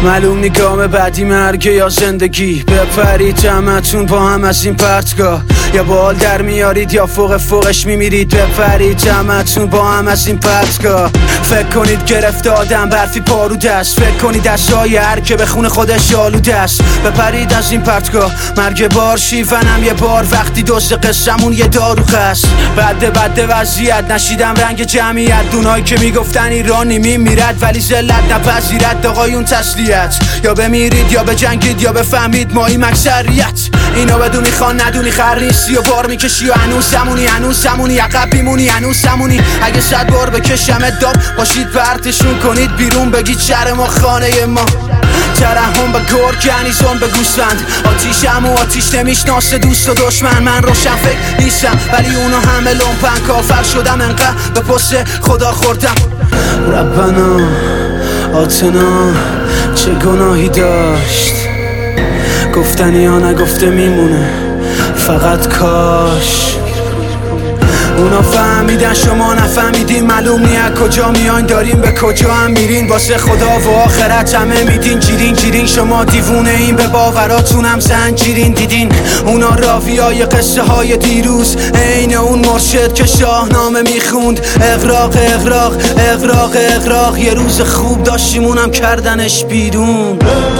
معلوم نی گام بعدی مرگ یا زندگی. بپرید جمعتون با هم از این پرتگاه، یا بال در میارید یا فوقش میمیرید. بپرید جمعتون با هم از این پرتگاه. فکر کنید گرفته آدم برفی پارود است، فکر کنید از جای هر که به خون خودش آلوده است. بپرید از این پرتگاه، مرگ بار شیونم یه بار وقتی دوست قصه‌مون یه داروخ است. بده وضعیت نشیدم رنگ جمعیت، دونایی که میگفتن ایرانی میمیرد ولی ذلت نپذیرد. آقایون تسلیت، یا بمیرید یا بجنگید یا بفهمید ما این اکثریت. اینا بدونی خان ندونی خر نیستی و بار میکشی و هنوز همونی عقب بیمونی هنوز همونی. اگه 100 بار بکشمت داب باشید پرتشون کنید بیرون بگید شهر ما خانه ما. ترحم به گرگ یعنی ظلم به گوسفند، آتیشم و آتیش نمیشناسه دوست و دشمن. من روشن فکر نیستم ولی اونا همه لومپن، کافر شدم انقدر به پست خدا خوردم. ربنا آتنا چه گناهی داشت، گفتنی ها نگفته میمونه فقط کاش. اونا فهمیدن شما نفهمیدین، معلوم نی از کجا میاین داریم به کجا هم میرین. واسه خدا و آخرت همه میدین جیرین. شما دیوونه این به باوراتون هم زنجیرین دیدین. اونا راویای قصه های دیروز، عین اون مرشد که شاهنامه میخوند. اغراق یه روز خوب داشتیم اونم کردنش بیرون.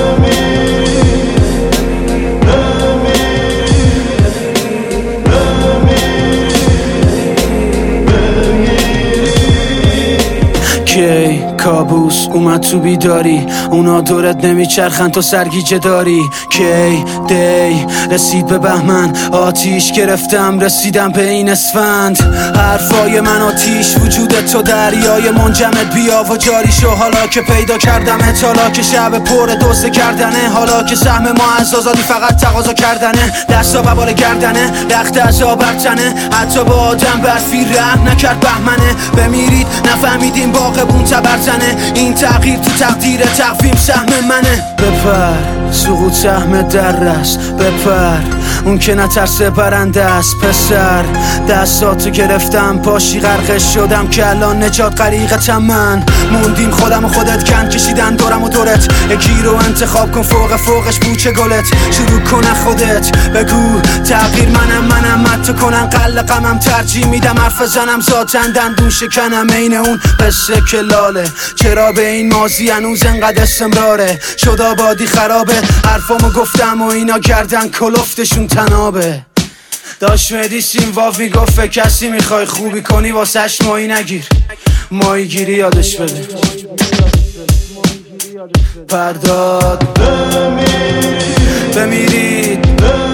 کی کابوس اومد تو بیداری، اونا دورت نمیچرخن تو سرگیجه داری. کی دی رسید به بهمن، آتیش گرفتم رسیدم به این اسفند. حرفای من آتیش وجودت تو دریای منجمد، بیا و جاری شو حالا که پیدا کردم حالا که شب پر دوسته کردنه، حالا که سهم ما از آزادی فقط تقاضا کردنه. دستا ببال گردنه رخت عذاب برتنه، حتی با آدم برفی رحم نکرد بهمنه. بمیرید نفهمیدیم باغبون تبرزنه، این تغییر تو تقدیر تقویم سهم منه. بپر سقوط سهم در است، بپر اون که نترسه برنده است. پسر دستاتو گرفتم پاشی غرقش شدم که الان نجات غریقتم من. موندیم خودم و خودت کند کشیدن دورم و دورت، یکی رو انتخاب کن فوقش بوچه گلت. شروع کن خودت بگو تغییر منم مت کنم قلقمم ترجیح میدم حرف زنم ذاتن دندون شکنم عین اون قصه که لاله. چرا به این ماضی هنوز انقدر استمراره، شد آبادی خرابه حرفامو گفتم و اینا گردن کلفتشون تنابه. داشت مدیسیم واف میگفت کسی میخوای خوبی کنی واسهش مایی نگیر، مایی گیری یادش بده. پرداد بمیرید